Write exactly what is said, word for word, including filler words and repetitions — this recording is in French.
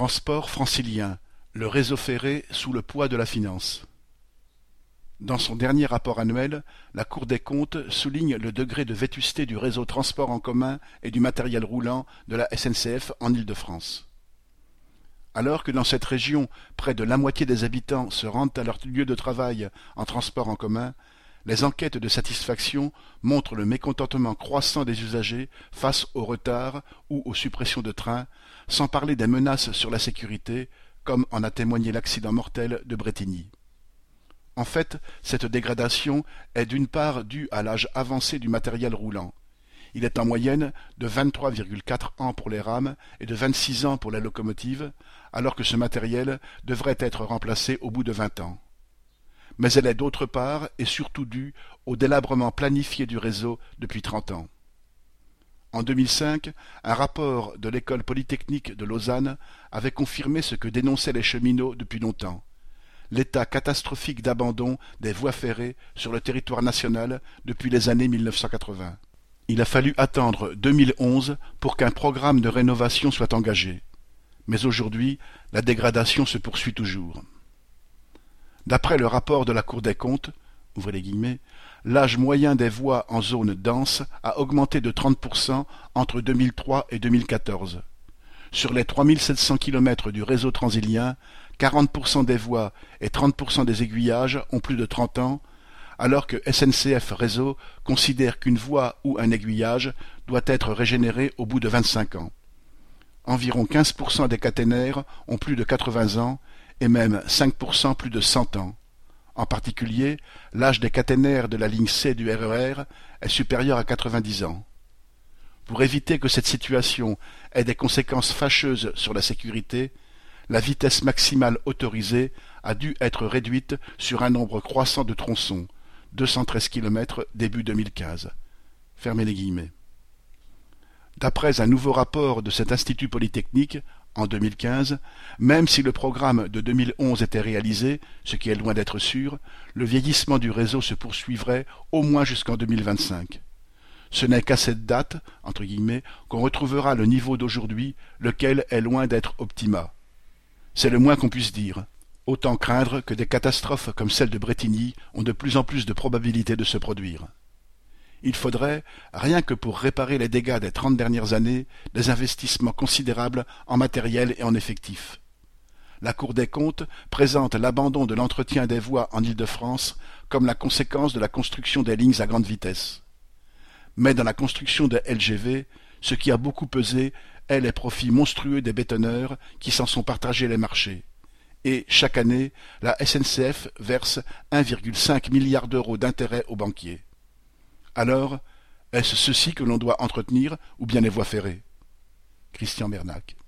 Transport francilien, le réseau ferré sous le poids de la finance. Dans son dernier rapport annuel, la Cour des comptes souligne le degré de vétusté du réseau transport en commun et du matériel roulant de la S N C F en Île-de-France. Alors que dans cette région, près de la moitié des habitants se rendent à leur lieu de travail en transport en commun, les enquêtes de satisfaction montrent le mécontentement croissant des usagers face aux retards ou aux suppressions de trains, sans parler des menaces sur la sécurité, comme en a témoigné l'accident mortel de Brétigny. En fait, cette dégradation est d'une part due à l'âge avancé du matériel roulant. Il est en moyenne de vingt-trois virgule quatre ans pour les rames et de vingt-six ans pour les locomotives, alors que ce matériel devrait être remplacé au bout de vingt ans. Mais elle est d'autre part et surtout due au délabrement planifié du réseau depuis trente ans. En deux mille cinq, un rapport de l'école polytechnique de Lausanne avait confirmé ce que dénonçaient les cheminots depuis longtemps: l'état catastrophique d'abandon des voies ferrées sur le territoire national depuis les années mille neuf cent quatre-vingts. Il a fallu attendre deux mille onze pour qu'un programme de rénovation soit engagé. Mais aujourd'hui, la dégradation se poursuit toujours. D'après le rapport de la Cour des comptes, ouvrez les guillemets, l'âge moyen des voies en zone dense a augmenté de trente pour cent entre deux mille trois et deux mille quatorze. Sur les trois mille sept cents kilomètres du réseau transilien, quarante pour cent des voies et trente pour cent des aiguillages ont plus de trente ans, alors que S N C F Réseau considère qu'une voie ou un aiguillage doit être régénéré au bout de vingt-cinq ans. Environ quinze pour cent des caténaires ont plus de quatre-vingts ans et même cinq pour cent plus de cent ans. En particulier, l'âge des caténaires de la ligne C du R E R est supérieur à quatre-vingt-dix ans. Pour éviter que cette situation ait des conséquences fâcheuses sur la sécurité, la vitesse maximale autorisée a dû être réduite sur un nombre croissant de tronçons, deux cent treize kilomètres début deux mille quinze. Fermez les guillemets. D'après un nouveau rapport de cet institut polytechnique, en deux mille quinze, même si le programme de deux mille onze était réalisé, ce qui est loin d'être sûr, le vieillissement du réseau se poursuivrait au moins jusqu'en deux mille vingt-cinq. Ce n'est qu'à cette date, entre guillemets, qu'on retrouvera le niveau d'aujourd'hui, lequel est loin d'être optima. C'est le moins qu'on puisse dire. Autant craindre que des catastrophes comme celle de Brétigny ont de plus en plus de probabilité de se produire. Il faudrait, rien que pour réparer les dégâts des trente dernières années, des investissements considérables en matériel et en effectifs. La Cour des comptes présente l'abandon de l'entretien des voies en Île-de-France comme la conséquence de la construction des lignes à grande vitesse. Mais dans la construction des L G V, ce qui a beaucoup pesé est les profits monstrueux des bétonneurs qui s'en sont partagés les marchés. Et, chaque année, la S N C F verse un virgule cinq milliard d'euros d'intérêts aux banquiers. Alors, est-ce ceci que l'on doit entretenir ou bien les voies ferrées? Christian Bernac.